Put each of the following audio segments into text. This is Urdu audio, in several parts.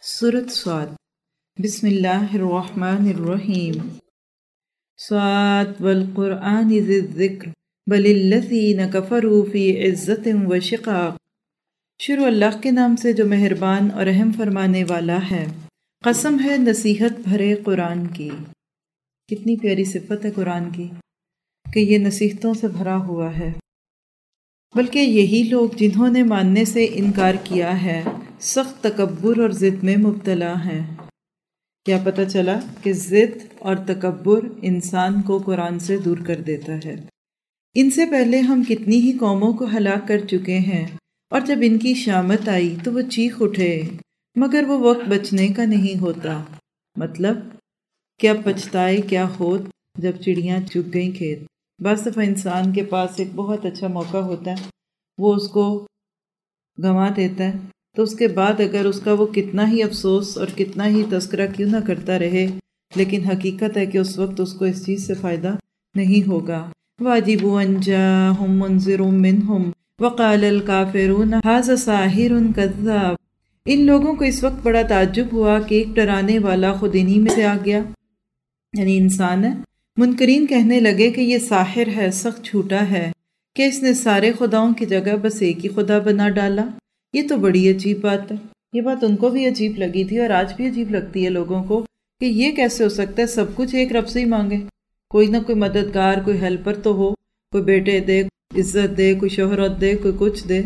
سورۃ صاد بسم اللہ الرحمن الرحیم صاد والقرآن ذی الذکر بل الذین کفروا فی عزت و شقاق۔ شروع اللہ کے نام سے جو مہربان اور رحم فرمانے والا ہے۔ قسم ہے نصیحت بھرے قرآن کی۔ کتنی پیاری صفت ہے قرآن کی کہ یہ نصیحتوں سے بھرا ہوا ہے، بلکہ یہی لوگ جنہوں نے ماننے سے انکار کیا ہے سخت تکبر اور ضد میں مبتلا ہیں۔ کیا پتہ چلا کہ ضد اور تکبر انسان کو قرآن سے دور کر دیتا ہے۔ ان سے پہلے ہم کتنی ہی قوموں کو ہلاک کر چکے ہیں، اور جب ان کی شامت آئی تو وہ چیخ اٹھے، مگر وہ وقت بچنے کا نہیں ہوتا۔ مطلب کیا پچھتائے کیا ہوت جب چڑیاں چگ گئیں کھیت۔ بعض دفعہ انسان کے پاس ایک بہت اچھا موقع ہوتا ہے، وہ اس کو گنوا دیتا ہے، تو اس کے بعد اگر اس کا وہ کتنا ہی افسوس اور کتنا ہی تذکرہ کیوں نہ کرتا رہے، لیکن حقیقت ہے کہ اس وقت اس کو اس چیز سے فائدہ نہیں ہوگا۔ وَعَجِبُوا أَن جَاءَهُم مُّنذِرٌ مِّنْهُمْ وَقَالَ الْكَافِرُونَ هَٰذَا سَاحِرٌ كَذَّابٌ۔ ان لوگوں کو اس وقت بڑا تعجب ہوا کہ ایک ڈرانے والا خود انہی میں سے آ گیا، یعنی انسان ہے۔ منکرین کہنے لگے کہ یہ ساحر ہے، سخت جھوٹا ہے، کہ اس نے سارے خداؤں کی جگہ بس ایک ہی خدا بنا ڈالا۔ یہ تو بڑی عجیب بات ہے۔ یہ بات ان کو بھی عجیب لگی تھی، اور آج بھی عجیب لگتی ہے لوگوں کو کہ یہ کیسے ہو سکتا ہے سب کچھ ایک رب سے ہی مانگے، کوئی نہ کوئی مددگار، کوئی ہیلپر تو ہو، کوئی بیٹے دے، عزت دے، کوئی شہرت دے، کوئی کچھ دے۔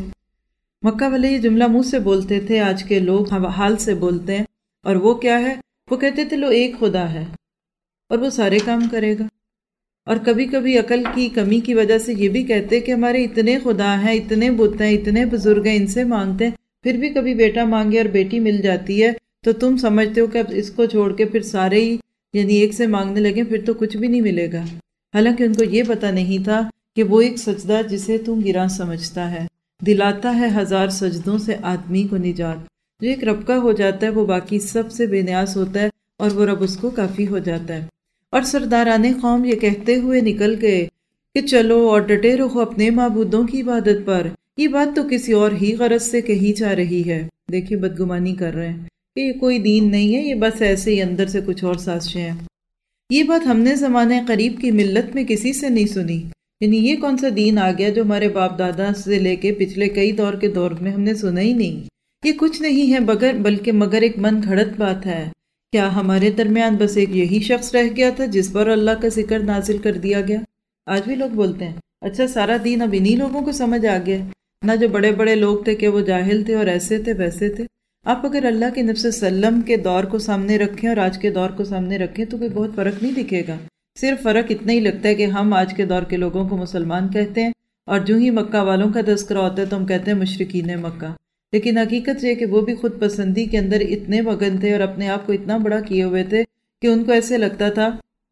مکہ والے یہ جملہ منہ سے بولتے تھے، آج کے لوگ حال سے بولتے ہیں، اور وہ کیا ہے؟ وہ کہتے تھے لو ایک خدا ہے اور وہ سارے کام کرے گا۔ اور کبھی کبھی عقل کی کمی کی وجہ سے یہ بھی کہتے کہ ہمارے اتنے خدا ہیں، اتنے بت ہیں، اتنے بزرگ ہیں، ان سے مانگتے ہیں، پھر بھی کبھی بیٹا مانگے اور بیٹی مل جاتی ہے تو تم سمجھتے ہو کہ اب اس کو چھوڑ کے پھر سارے ہی یعنی ایک سے مانگنے لگے، پھر تو کچھ بھی نہیں ملے گا۔ حالانکہ ان کو یہ پتہ نہیں تھا کہ وہ ایک سجدہ جسے تم گراں سمجھتا ہے دلاتا ہے ہزار سجدوں سے آدمی کو نجات۔ جو ایک رب کا ہو جاتا ہے وہ باقی سب سے بے نیاز ہوتا ہے، اور وہ رب اس کو کافی ہو جاتا ہے۔ اور سرداران قوم یہ کہتے ہوئے نکل گئے کہ چلو اور ڈٹے رہو اپنے معبودوں کی عبادت پر، یہ بات تو کسی اور ہی غرض سے کہی جا رہی ہے۔ دیکھیں بدگمانی کر رہے ہیں کہ یہ کوئی دین نہیں ہے، یہ بس ایسے ہی اندر سے کچھ اور سازشیں ہیں۔ یہ بات ہم نے زمانے قریب کی ملت میں کسی سے نہیں سنی، یعنی یہ کون سا دین آ گیا جو ہمارے باپ دادا سے لے کے پچھلے کئی دور کے دور میں ہم نے سنا ہی نہیں۔ یہ کچھ نہیں ہے بلکہ مگر ایک من گھڑت بات ہے۔ کیا ہمارے درمیان بس ایک یہی شخص رہ گیا تھا جس پر اللہ کا ذکر نازل کر دیا گیا؟ آج بھی لوگ بولتے ہیں اچھا سارا دین اب انہی لوگوں کو سمجھ آ گیا، نہ جو بڑے بڑے لوگ تھے کہ وہ جاہل تھے اور ایسے تھے ویسے تھے۔ آپ اگر اللہ کے نبی صلی اللہ علیہ وسلم کے دور کو سامنے رکھیں اور آج کے دور کو سامنے رکھیں تو کوئی بہت فرق نہیں دکھے گا۔ صرف فرق اتنا ہی لگتا ہے کہ ہم آج کے دور کے لوگوں کو مسلمان کہتے ہیں، اور جو ہی مکہ والوں کا تذکرہ ہوتا ہے تو ہم کہتے ہیں مشرکین مکہ۔ لیکن حقیقت یہ کہ وہ بھی خود پسندی کے اندر اتنے مگن تھے اور اپنے آپ کو اتنا بڑا کیے ہوئے تھے کہ ان کو ایسے لگتا تھا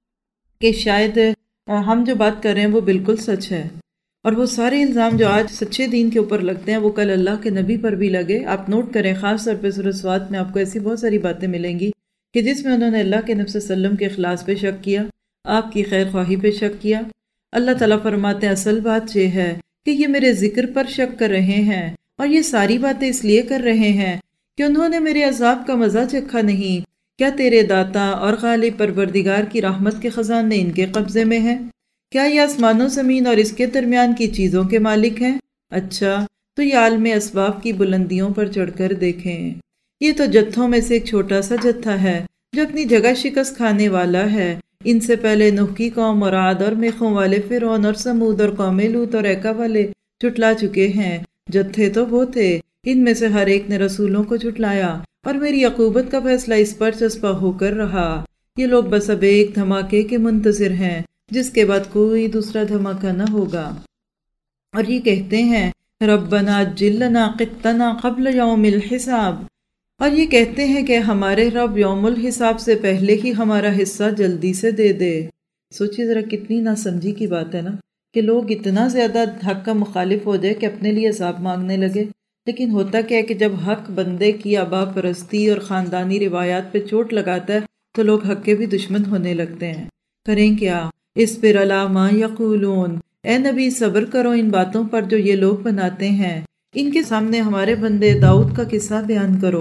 کہ شاید ہم جو بات کر رہے ہیں وہ بالکل سچ ہے۔ اور وہ سارے الزام جو آج سچے دین کے اوپر لگتے ہیں وہ کل اللہ کے نبی پر بھی لگے۔ آپ نوٹ کریں، خاص طور پہ سورۃ صاد میں آپ کو ایسی بہت ساری باتیں ملیں گی کہ جس میں انہوں نے اللہ کے نبی صلی اللہ علیہ وسلم کے اخلاص پہ شک کیا، آپ کی خیر خواہی پہ شک کیا۔ اللہ تعالیٰ فرماتے ہیں اصل بات یہ ہے کہ یہ میرے ذکر پر شک کر رہے ہیں، اور یہ ساری باتیں اس لیے کر رہے ہیں کہ انہوں نے میرے عذاب کا مزہ چکھا نہیں۔ کیا تیرے داتا اور غالب پروردگار کی رحمت کے خزانے ان کے قبضے میں ہیں؟ کیا یہ آسمان و زمین اور اس کے درمیان کی چیزوں کے مالک ہیں؟ اچھا تو یہ عالم اسباب کی بلندیوں پر چڑھ کر دیکھیں۔ یہ تو جتھوں میں سے ایک چھوٹا سا جتھا ہے جو اپنی جگہ شکست کھانے والا ہے۔ ان سے پہلے نوح کی قوم اور عاد اور میخوں والے فرعون اور سمود اور قوم لوط اور ایکا والے جھٹلا چکے ہیں۔ جتھے تو وہ تھے، ان میں سے ہر ایک نے رسولوں کو جھٹلایا، اور میری عقوبت کا فیصلہ اس پر چسپا ہو کر رہا۔ یہ لوگ بس اب ایک دھماکے کے منتظر ہیں جس کے بعد کوئی دوسرا دھماکہ نہ ہوگا۔ اور یہ کہتے ہیں ربنا عجل لنا قطنا قبل یوم الحساب، اور یہ کہتے ہیں کہ ہمارے رب یوم الحساب سے پہلے ہی ہمارا حصہ جلدی سے دے دے۔ سوچیے ذرا کتنی ناسمجھی کی بات ہے نا، کہ لوگ اتنا زیادہ حق کا مخالف ہو جائے کہ اپنے لیے عذاب مانگنے لگے۔ لیکن ہوتا کیا ہے کہ جب حق بندے کی آبا پرستی اور خاندانی روایات پہ چوٹ لگاتا ہے تو لوگ حق کے بھی دشمن ہونے لگتے ہیں۔ کریں کیا؟ اصبر علی ما یقولون، اے نبی صبر کرو ان باتوں پر جو یہ لوگ بناتے ہیں۔ ان کے سامنے ہمارے بندے داؤد کا قصہ بیان کرو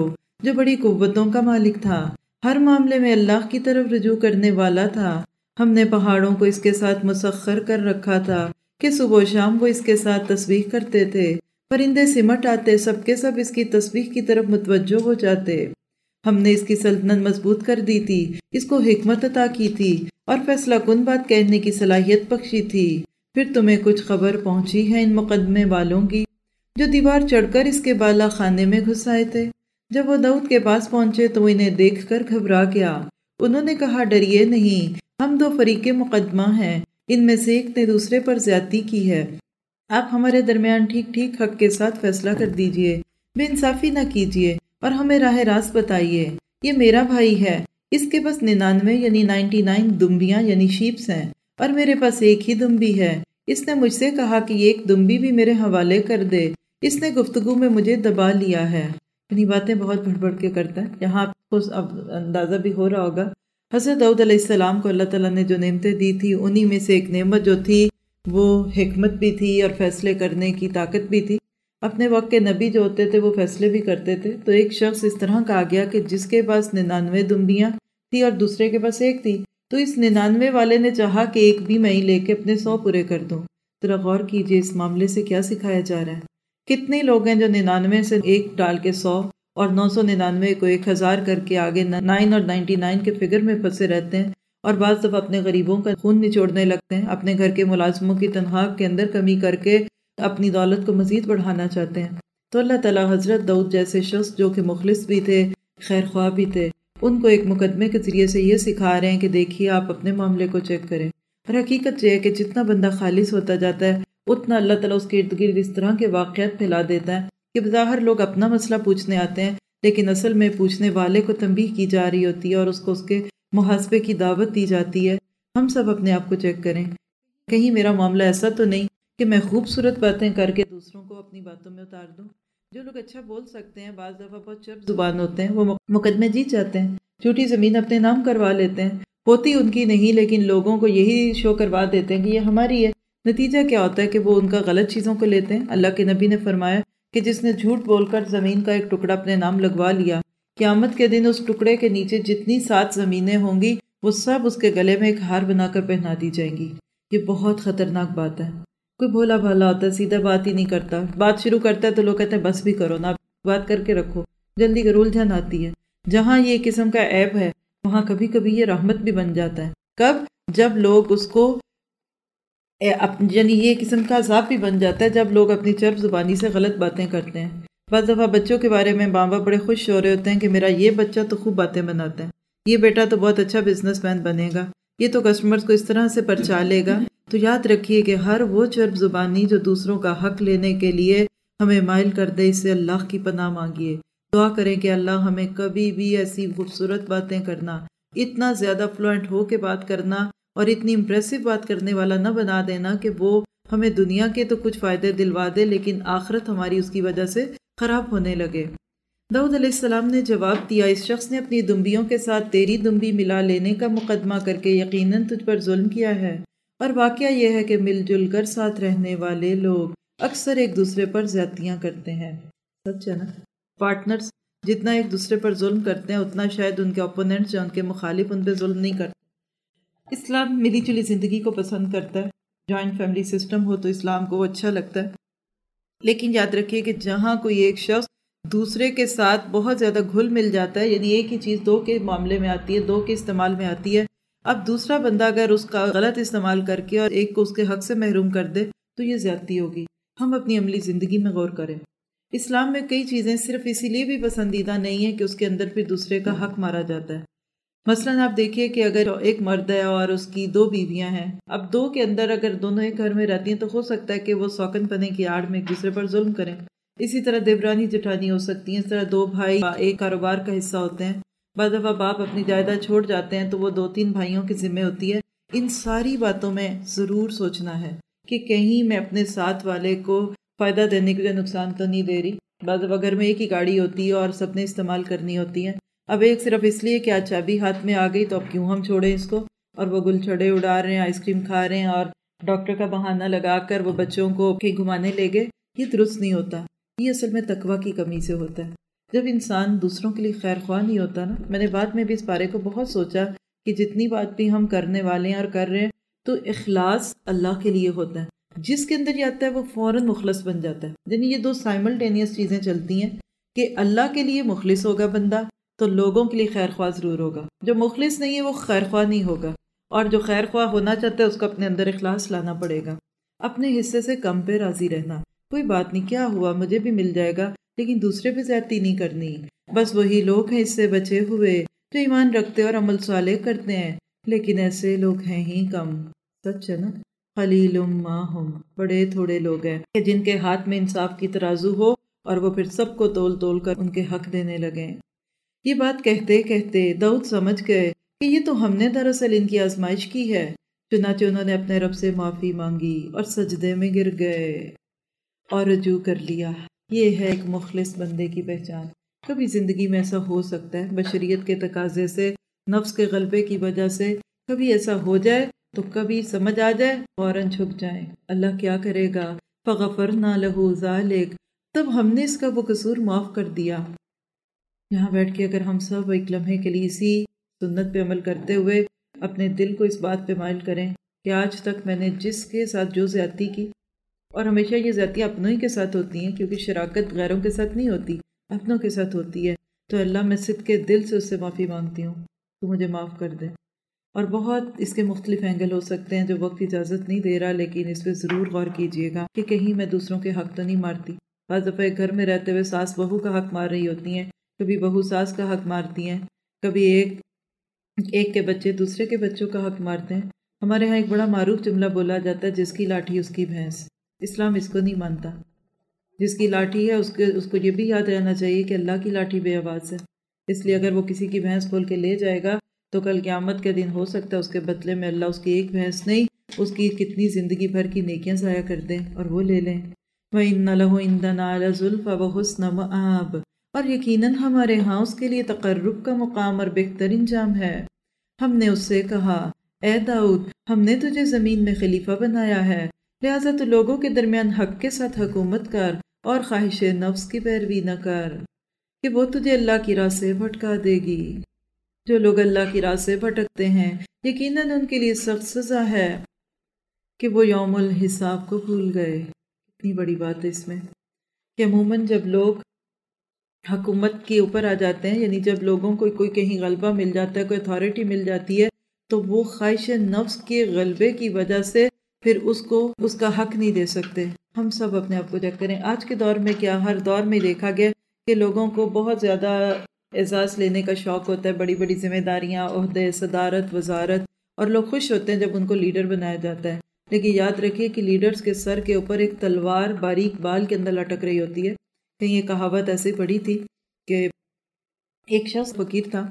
جو بڑی قوتوں کا مالک تھا، ہر معاملے میں اللہ کی طرف رجوع کرنے والا تھا۔ ہم نے پہاڑوں کو اس کے ساتھ مسخر کر رکھا تھا کہ صبح و شام وہ اس کے ساتھ تسبیح کرتے تھے، پرندے سمٹ آتے، سب کے سب اس کی تسبیح کی طرف متوجہ ہو جاتے۔ ہم نے اس کی سلطنت مضبوط کر دی تھی، اس کو حکمت عطا کی تھی اور فیصلہ کن بات کہنے کی صلاحیت بخشی تھی۔ پھر تمہیں کچھ خبر پہنچی ہے ان مقدمے والوں کی جو دیوار چڑھ کر اس کے بالا خانے میں گھس آئے تھے۔ جب وہ داؤد کے پاس پہنچے تو وہ انہیں دیکھ کر گھبرا گیا۔ انہوں نے کہا، ڈریے نہیں، ہم دو فریق مقدمہ ہیں، ان میں سے ایک نے دوسرے پر زیادتی کی ہے۔ آپ ہمارے درمیان ٹھیک ٹھیک حق کے ساتھ فیصلہ کر دیجئے، بے انصافی نہ کیجئے اور ہمیں راہ راست بتائیے۔ یہ میرا بھائی ہے، اس کے پاس 99 یعنی 99 دمبیاں یعنی شیپس ہیں، اور میرے پاس ایک ہی دمبی ہے۔ اس نے مجھ سے کہا کہ یہ ایک دمبی بھی میرے حوالے کر دے۔ اس نے گفتگو میں مجھے دبا لیا ہے۔ یعنی باتیں بہت بڑھ بڑھ کے کرتا ہے۔ یہاں آپ کو اب اندازہ بھی ہو رہا ہوگا حضرت داؤد علیہ السلام کو اللہ تعالیٰ نے جو نعمتیں دی تھی، انہی میں سے ایک نعمت جو تھی وہ حکمت بھی تھی اور فیصلے کرنے کی طاقت بھی تھی۔ اپنے وقت کے نبی جو ہوتے تھے وہ فیصلے بھی کرتے تھے۔ تو ایک شخص اس طرح کا آ گیا کہ جس کے پاس 99 دمبیاں تھی اور دوسرے کے پاس ایک تھی، تو اس 99 والے نے چاہا کہ ایک بھی میں ہی لے کے اپنے 100 پورے کر دوں۔ ذرا غور کیجئے اس معاملے سے کیا سکھایا جا رہا ہے۔ کتنے لوگ ہیں جو 99 سے ایک ڈال کے 100 اور 999 کو 1000 کر کے آگے 9 اور 99 کے فگر میں پھنسے رہتے ہیں، اور بعض دفعہ اپنے غریبوں کا خون نچوڑنے لگتے ہیں، اپنے گھر کے ملازموں کی تنخواہ کے اندر کمی کر کے اپنی دولت کو مزید بڑھانا چاہتے ہیں۔ تو اللہ تعالیٰ حضرت داؤد جیسے شخص جو کہ مخلص بھی تھے، خیر خواہ بھی تھے، ان کو ایک مقدمے کے ذریعے سے یہ سکھا رہے ہیں کہ دیکھیے آپ اپنے معاملے کو چیک کریں۔ اور حقیقت یہ ہے کہ جتنا بندہ خالص ہوتا جاتا ہے اتنا اللہ تعالیٰ اس کے ارد گرد اس طرح کے واقعات پھیلا دیتا ہے کہ بظاہر لوگ اپنا مسئلہ پوچھنے آتے ہیں، لیکن اصل میں پوچھنے والے کو تنبیہ کی جا رہی ہوتی ہے اور اس کو اس کے محاسبے کی دعوت دی جاتی ہے۔ ہم سب اپنے آپ کو چیک کریں، کہیں میرا معاملہ ایسا تو نہیں کہ میں خوبصورت باتیں کر کے دوسروں کو اپنی باتوں میں اتار دوں۔ جو لوگ اچھا بول سکتے ہیں بعض دفعہ بہت چرب زبان ہوتے ہیں، وہ مقدمے جیت جاتے ہیں، جھوٹی زمین اپنے نام کروا لیتے ہیں، ہوتی ان کی نہیں لیکن لوگوں کو یہی شو کروا دیتے ہیں کہ یہ ہماری ہے۔ نتیجہ کیا ہوتا ہے کہ وہ ان کا غلط چیزوں کو لیتے ہیں۔ اللہ کے نبی نے فرمایا کہ جس نے جھوٹ بول کر زمین کا ایک ٹکڑا اپنے نام لگوا لیا، قیامت کے دن اس ٹکڑے کے نیچے جتنی 7 زمینیں ہوں گی وہ سب اس کے گلے میں ایک ہار بنا کر پہنا دی جائیں گی۔ یہ بہت خطرناک بات ہے۔ کوئی بھولا بھالا ہوتا ہے، سیدھا بات ہی نہیں کرتا، بات شروع کرتا ہے تو لوگ کہتے ہیں بس بھی کرو نا، بات کر کے رکھو، جلدی کرو، الجھن آتی ہے۔ جہاں یہ قسم کا عیب ہے وہاں کبھی کبھی یہ رحمت بھی بن جاتا ہے۔ کب؟ جب لوگ اس کو یعنی یہ قسم کا عذاب بھی بن جاتا ہے جب لوگ اپنی چرب زبانی سے غلط باتیں کرتے ہیں۔ بعض دفعہ بچوں کے بارے میں ماں باپ بڑے خوش ہو رہے ہوتے ہیں کہ میرا یہ بچہ تو خوب باتیں بناتا ہے، یہ بیٹا تو بہت اچھا بزنس مین بنے گا، یہ تو کسٹمرز کو اس طرح سے پرچا لے گا۔ تو یاد رکھیے کہ ہر وہ چرب زبانی جو دوسروں کا حق لینے کے لیے ہمیں مائل کر دے، اس سے اللہ کی پناہ مانگیے، دعا کریں کہ اللہ ہمیں کبھی بھی ایسی خوبصورت باتیں کرنا، اتنا زیادہ فلوئنٹ ہو کے بات کرنا اور اتنی امپریسو بات کرنے والا نہ بنا دینا کہ وہ ہمیں دنیا کے تو کچھ فائدے دلوا دے لیکن آخرت ہماری اس کی وجہ سے خراب ہونے لگے۔ داؤد علیہ السلام نے جواب دیا، اس شخص نے اپنی دمبیوں کے ساتھ تیری دمبی ملا لینے کا مقدمہ کر کے یقیناً تجھ پر ظلم کیا ہے، اور واقعہ یہ ہے کہ مل جل کر ساتھ رہنے والے لوگ اکثر ایک دوسرے پر زیادتیاں کرتے ہیں۔ سچ ہے نا؟ پارٹنرز جتنا ایک دوسرے پر ظلم کرتے ہیں اتنا شاید ان کے اپوننٹس یا ان کے مخالف ان پہ ظلم نہیں کرتے۔ اسلام ملی جلی زندگی کو پسند کرتا ہے، جوائنٹ فیملی سسٹم ہو تو اسلام کو وہ اچھا لگتا ہے، لیکن یاد رکھیے کہ جہاں کوئی ایک شخص دوسرے کے ساتھ بہت زیادہ گھل مل جاتا ہے، یعنی ایک ہی چیز دو کے معاملے میں آتی ہے، دو کے استعمال میں آتی ہے، اب دوسرا بندہ اگر اس کا غلط استعمال کر کے اور ایک کو اس کے حق سے محروم کر دے تو یہ زیادتی ہوگی۔ ہم اپنی عملی زندگی میں غور کریں۔ اسلام میں کئی چیزیں صرف اسی لیے بھی پسندیدہ نہیں ہیں کہ اس کے اندر پھر دوسرے کا حق مارا جاتا ہے۔ مثلاً آپ دیکھیے کہ اگر ایک مرد ہے اور اس کی 2 بیویاں ہیں، اب 2 کے اندر اگر دونوں ایک گھر میں رہتی ہیں تو ہو سکتا ہے کہ وہ سوکن پنے کی آڑ میں ایک دوسرے پر ظلم کریں۔ اسی طرح دیورانی جٹھانی ہو سکتی ہیں، اس طرح 2 بھائی ایک کاروبار کا حصہ ہوتے ہیں، بعض دفعہ باپ اپنی جائیداد چھوڑ جاتے ہیں تو وہ 2-3 بھائیوں کی ذمہ ہوتی ہے۔ ان ساری باتوں میں ضرور سوچنا ہے کہ کہیں میں اپنے ساتھ والے کو فائدہ دینے کے لیے نقصان تو نہیں دے رہی۔ بعض دفعہ گھر میں ایک ہی گاڑی ہوتی ہے اور سب نے استعمال کرنی ہوتی ہے، اب ایک صرف اس لیے کہ آج چابی ہاتھ میں آ گئی تو اب کیوں ہم چھوڑیں اس کو، اور وہ گل چھڑے اڑا رہے ہیں، آئس کریم کھا رہے ہیں اور ڈاکٹر کا بہانہ لگا کر وہ بچوں کو کہیں گھمانے لے گئے۔ یہ درست نہیں ہوتا، یہ اصل میں تقویٰ کی کمی سے ہوتا ہے۔ جب انسان دوسروں کے لیے خیر خواہ نہیں ہوتا نا، میں نے بعد میں بھی اس بارے کو بہت سوچا کہ جتنی بات بھی ہم کرنے والے ہیں اور کر رہے ہیں تو اخلاص اللہ کے لیے ہوتا ہے، جس کے اندر یہ آتا ہے وہ فوراً مخلص بن جاتا ہے۔ یعنی یہ دو سائملٹینیس چیزیں چلتی ہیں کہ اللہ کے لیے مخلص ہوگا بندہ تو لوگوں کے لیے خیر خواہ ضرور ہوگا، جو مخلص نہیں ہے وہ خیر خواہ نہیں ہوگا، اور جو خیر خواہ ہونا چاہتا ہے اس کو اپنے اندر اخلاص لانا پڑے گا۔ اپنے حصے سے کم پہ راضی رہنا، کوئی بات نہیں، کیا ہوا، مجھے بھی مل جائے گا، لیکن دوسرے پہ زیادتی نہیں کرنی۔ بس وہی لوگ ہیں اس سے بچے ہوئے جو ایمان رکھتے اور عمل صالح کرتے ہیں، لیکن ایسے لوگ ہیں ہی کم۔ سچ ہے نا، قلیل ما ہم، بڑے تھوڑے لوگ ہیں کہ جن کے ہاتھ میں انصاف کی ترازو ہو اور وہ پھر سب کو تول تول کر ان کے حق دینے لگیں۔ یہ بات کہتے کہتے داؤد سمجھ گئے کہ یہ تو ہم نے دراصل ان کی آزمائش کی ہے، چنانچہ انہوں نے اپنے رب سے معافی مانگی اور سجدے میں گر گئے اور رجوع کر لیا۔ یہ ہے ایک مخلص بندے کی پہچان۔ کبھی زندگی میں ایسا ہو سکتا ہے، بشریت کے تقاضے سے، نفس کے غلبے کی وجہ سے کبھی ایسا ہو جائے تو کبھی سمجھ آ جائے فوراً جھک جائیں۔ اللہ کیا کرے گا؟ فغفرنا لہ ذلک، تب ہم نے اس کا وہ قصور معاف کر دیا۔ یہاں بیٹھ کے اگر ہم سب ایک لمحے کے لیے اسی سنت پہ عمل کرتے ہوئے اپنے دل کو اس بات پہ مائل کریں کہ آج تک میں نے جس کے ساتھ جو زیادتی کی، اور ہمیشہ یہ زیادتیاں اپنوں ہی کے ساتھ ہوتی ہیں کیونکہ شراکت غیروں کے ساتھ نہیں ہوتی، اپنوں کے ساتھ ہوتی ہے، تو اللہ میں صدق کے دل سے اس سے معافی مانگتی ہوں، تو مجھے معاف کر دے۔ اور بہت اس کے مختلف اینگل ہو سکتے ہیں جو وقت اجازت نہیں دے رہا، لیکن اس پہ ضرور غور کیجئے گا کہ کہیں میں دوسروں کے حق تو نہیں مارتی۔ بعض دفعہ ایک گھر میں رہتے ہوئے ساس بہو کا حق مار رہی ہوتی ہیں، کبھی بہو ساس کا حق مارتی ہیں، کبھی ایک کے بچے دوسرے کے بچوں کا حق مارتے ہیں۔ ہمارے ہاں ایک بڑا معروف جملہ بولا جاتا ہے، جس کی لاٹھی اس کی بھینس۔ اسلام اس کو نہیں مانتا۔ جس کی لاٹھی ہے اس کو یہ بھی یاد رہنا چاہیے کہ اللہ کی لاٹھی بے آواز ہے، اس لیے اگر وہ کسی کی بھینس کھول کے لے جائے گا تو کل قیامت کے دن ہو سکتا ہے اس کے بدلے میں اللہ اس کی ایک بھینس نہیں، اس کی کتنی زندگی بھر کی نیکیاں ضائع کر دیں اور وہ لے لیں۔ وَإِنَّ لَهُ عِندَنَا لَزُلْفَىٰ وَحُسْنَ مَآبٍ، اور یقیناً ہمارے ہاں اس کے لیے تقرب کا مقام اور بہترین جام ہے۔ ہم نے اس سے کہا، اے داؤد، ہم نے تجھے زمین میں خلیفہ بنایا ہے، لہٰذا تو لوگوں کے درمیان حق کے ساتھ حکومت کر اور خواہش نفس کی پیروی نہ کر کہ وہ تجھے اللہ کی راہ سے بھٹکا دے گی۔ جو لوگ اللہ کی راہ سے بھٹکتے ہیں یقیناً ان کے لیے سخت سزا ہے کہ وہ یوم الحساب کو بھول گئے۔ کتنی بڑی بات ہے اس میں کہ عموماً جب لوگ حکومت کے اوپر آ جاتے ہیں، یعنی جب لوگوں کو کوئی کہیں غلبہ مل جاتا ہے، کوئی اتھارٹی مل جاتی ہے، تو وہ خواہش نفس کے غلبے کی وجہ سے پھر اس کو اس کا حق نہیں دے سکتے۔ ہم سب اپنے آپ کو چیک کریں، آج کے دور میں کیا ہر دور میں دیکھا گیا کہ لوگوں کو بہت زیادہ اعزاز لینے کا شوق ہوتا ہے، بڑی بڑی ذمہ داریاں، عہدے، صدارت، وزارت، اور لوگ خوش ہوتے ہیں جب ان کو لیڈر بنایا جاتا ہے۔ لیکن یاد رکھیے کہ لیڈرز کے سر کے اوپر ایک تلوار باریک بال کے اندر لٹک رہی ہوتی ہے۔ کہیں یہ کہاوت ایسے پڑھی تھی کہ ایک شخص فقیر تھا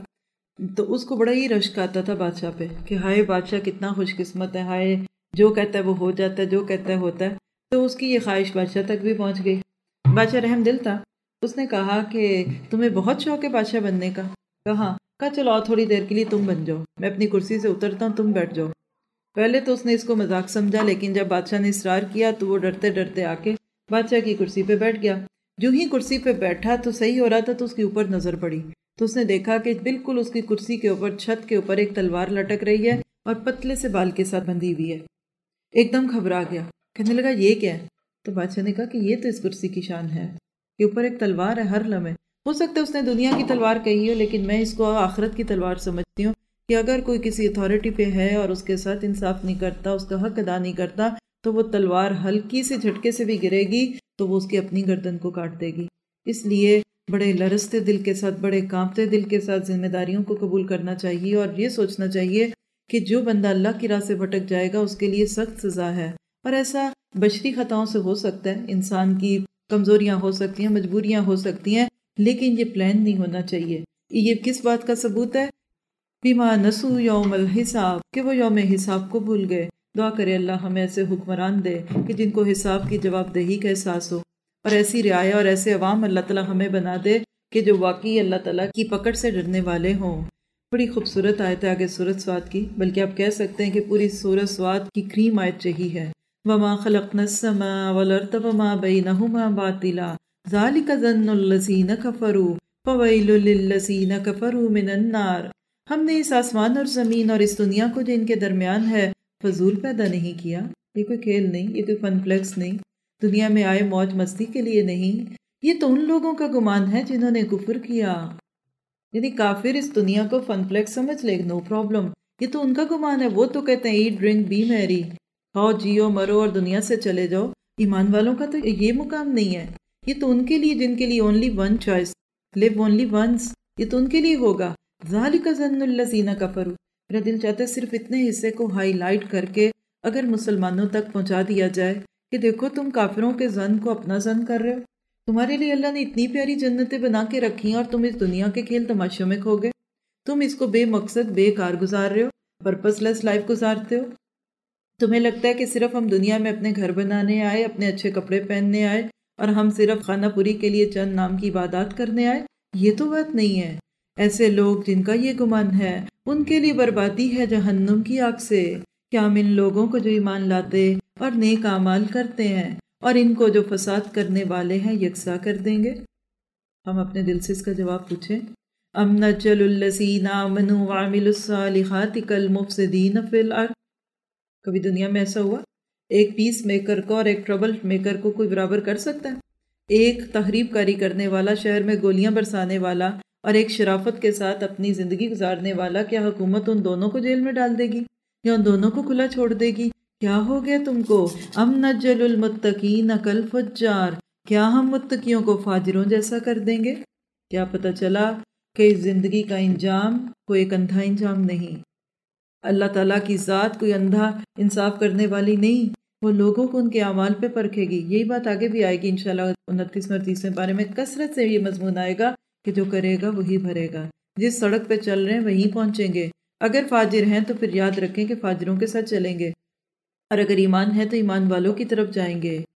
تو اس کو بڑا ہی رشک آتا تھا بادشاہ پہ کہ ہائے بادشاہ کتنا خوش قسمت ہے، ہائے جو کہتا ہے وہ ہو جاتا ہے، جو کہتا ہے ہوتا ہے۔ تو اس کی یہ خواہش بادشاہ تک بھی پہنچ گئی۔ بادشاہ رحم دل تھا، اس نے کہا کہ تمہیں بہت شوق ہے بادشاہ بننے کا؟ کہا چلو آؤ تھوڑی دیر کے لیے تم بن جاؤ، میں اپنی کرسی سے اترتا ہوں، تم بیٹھ جاؤ۔ پہلے تو اس نے اس کو مذاق سمجھا، لیکن جب بادشاہ نے اصرار کیا تو وہ ڈرتے ڈرتے آ کے بادشاہ کی کرسی پہ بیٹھ گیا۔ جو ہی کرسی پہ بیٹھا تو صحیح ہو رہا تھا تو اس کے اوپر نظر پڑی، تو اس نے دیکھا کہ بالکل اس کی کرسی کے اوپر، چھت کے اوپر ایک تلوار لٹک رہی ہے اور پتلے سے بال کے ساتھ بندھی ہوئی ہے۔ ایک دم گھبرا گیا، کہنے لگا یہ کیا ہے؟ تو بادشاہ نے کہا کہ یہ تو اس کرسی کی شان ہے کہ اوپر ایک تلوار ہے ہر لمحے۔ ہو سکتا ہے اس نے دنیا کی تلوار کہی ہو، لیکن میں اس کو آخرت کی تلوار سمجھتی ہوں کہ اگر کوئی کسی اتھارٹی پہ ہے اور اس کے ساتھ انصاف نہیں کرتا، اس کا حق ادا نہیں کرتا، تو وہ تلوار ہلکی سے جھٹکے سے بھی گرے گی تو وہ اس کی اپنی گردن کو کاٹ دے گی۔ اس لیے بڑے لرزتے دل کے ساتھ، بڑے کانپتے دل کے ساتھ ذمہ داریوں کو قبول کرنا چاہیے، اور یہ سوچنا چاہیے کہ جو بندہ اللہ کی راہ سے بھٹک جائے گا اس کے لیے سخت سزا ہے۔ اور ایسا بشری خطاؤں سے ہو سکتا ہے، انسان کی کمزوریاں ہو سکتی ہیں، مجبوریاں ہو سکتی ہیں، لیکن یہ پلان نہیں ہونا چاہیے۔ یہ کس بات کا ثبوت ہے؟ بما نسو یوم الحساب، کہ وہ یوم حساب کو بھول گئے۔ دعا کرے اللہ ہمیں ایسے حکمران دے کہ جن کو حساب کی جواب دہی کا احساس ہو، اور ایسی رعایا اور ایسے عوام اللہ تعالیٰ ہمیں بنا دے کہ جو واقعی اللہ تعالیٰ کی پکڑ سے ڈرنے والے ہوں۔ بڑی خوبصورت آیت ہے آگے سورۃ صاد کی، بلکہ آپ کہہ سکتے ہیں کہ پوری سورۃ صاد کی کریم آیت یہی ہے، وَمَا خَلَقْنَا السَّمَاءَ وَالْأَرْضَ وَمَا بَيْنَهُمَا بَاطِلًا ذَلِكَ ظَنُّ الَّذِينَ كَفَرُوا فویل للذین کفروا من النار، ہم نے اس آسمان اور زمین اور اس دنیا کو جو ان کے درمیان ہے فضول پیدا نہیں کیا۔ یہ کوئی کھیل نہیں، یہ کوئی فن فلیکس نہیں، دنیا میں آئے موج مستی کے لیے نہیں، یہ تو ان لوگوں کا گمان ہے جنہوں نے کفر کیا۔ یعنی کافر اس دنیا کو فن فلیکس سمجھ لے، نو پرابلم، یہ تو ان کا گمان ہے۔ وہ تو کہتے ہیں ایٹ ڈرنک بی میری، کھاؤ جیو مرو اور دنیا سے چلے جاؤ۔ ایمان والوں کا تو یہ مقام نہیں ہے، یہ تو ان کے لیے جن کے لیے only one choice, live only once, یہ تو ان کے لیے ہوگا۔ ذالک ظن الذین کفروا، میرا دل چاہتا ہے صرف اتنے حصے کو ہائی لائٹ کر کے اگر مسلمانوں تک پہنچا دیا جائے کہ دیکھو تم کافروں کے ظن کو اپنا ظن کر رہے ہو، تمہارے لیے اللہ نے اتنی پیاری جنتیں بنا کے رکھی ہیں اور تم اس دنیا کے کھیل تماشوں میں کھو گئے، تم اس کو بے مقصد بے کار گزار رہے ہو، پرپس لیس لائف گزارتے ہو۔ تمہیں لگتا ہے کہ صرف ہم دنیا میں اپنے گھر بنانے آئے، اپنے اچھے کپڑے پہننے آئے اور ہم صرف خانہ پوری کے لیے چند نام کی عبادات کرنے آئے، یہ تو بات نہیں ہے۔ ایسے لوگ جن کا یہ گمان ہے ان کے لیے بربادی ہے جہنم کی آگ سے۔ کیا ہم ان لوگوں کو جو ایمان لاتے اور نیک اعمال کرتے ہیں اور ان کو جو فساد کرنے والے ہیں یکساں کر دیں گے؟ ہم اپنے دل سے اس کا جواب پوچھیں۔ ام نجعل الذین آمنوا وعملوا الصالحات کالمفسدین فی الارض، کبھی دنیا میں ایسا ہوا ایک پیس میکر کو اور ایک ٹربل میکر کو کوئی برابر کر سکتا ہے؟ ایک تخریب کاری کرنے والا، شہر میں گولیاں برسانے والا اور ایک شرافت کے ساتھ اپنی زندگی گزارنے والا، کیا حکومت ان دونوں کو جیل میں ڈال دے گی یا ان دونوں کو کھلا چھوڑ دے گی؟ کیا ہو گیا تم کو؟ ام نجعل المتقین کالفجار، کیا ہم متقیوں کو فاجروں جیسا کر دیں گے؟ کیا پتہ چلا کہ اس زندگی کا انجام کوئی ایک اندھا انجام نہیں۔ اللہ تعالیٰ کی ذات کوئی اندھا انصاف کرنے والی نہیں، وہ لوگوں کو ان کے اعمال پہ پرکھے گی۔ یہی بات آگے بھی آئے گی انشاءاللہ 29 اور 30 بارے میں کثرت سے یہ مضمون آئے گا کہ جو کرے گا وہی بھرے گا، جس سڑک پہ چل رہے ہیں وہیں پہنچیں گے۔ اگر فاجر ہیں تو پھر یاد رکھیں کہ فاجروں کے ساتھ چلیں گے، اور اگر ایمان ہے تو ایمان والوں کی طرف جائیں گے۔